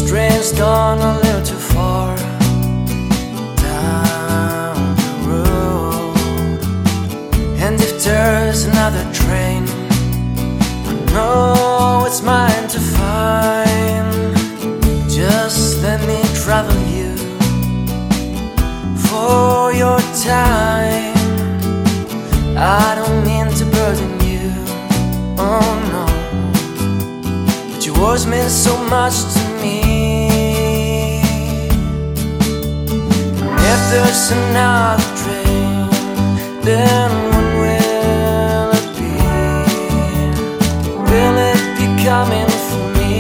train's gone a little too far down the road, and if there's another train, I know it's mine to find. Just let me travel you for your time. I don't mean to burden you, oh no, but your words mean so much to me. If there's another train, then when will it be? Will it be coming for me?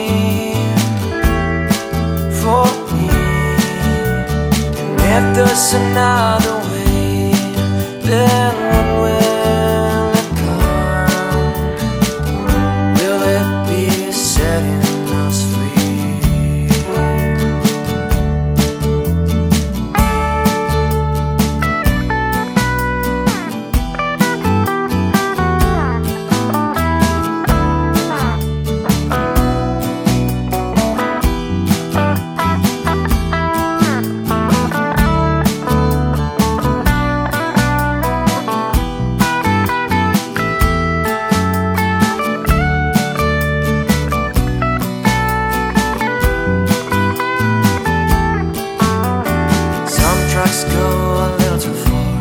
For me. And if there's another way, then when will it come? Will it be setting us free? Go a little too far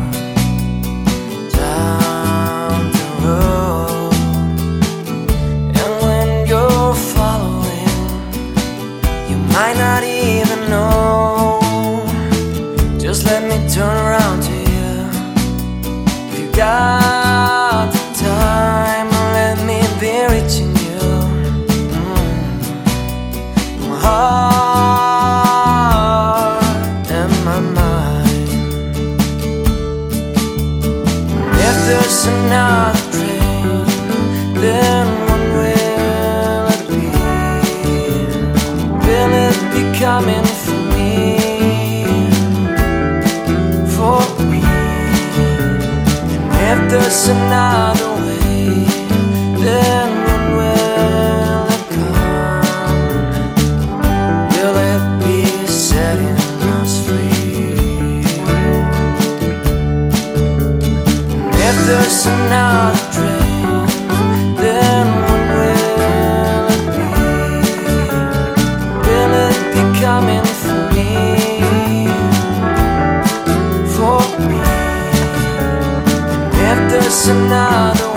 down the road, and when you're following, you might not even know. Just let me turn around to you. If you got the time, let me be reaching you. My heart and my mind. If there's another train, then when will it be? Will it be coming for me? For me. And if there's another way, then when will it come? Will it be setting us free? If there's another train, then when will it be? Will it be coming for me? For me. If there's another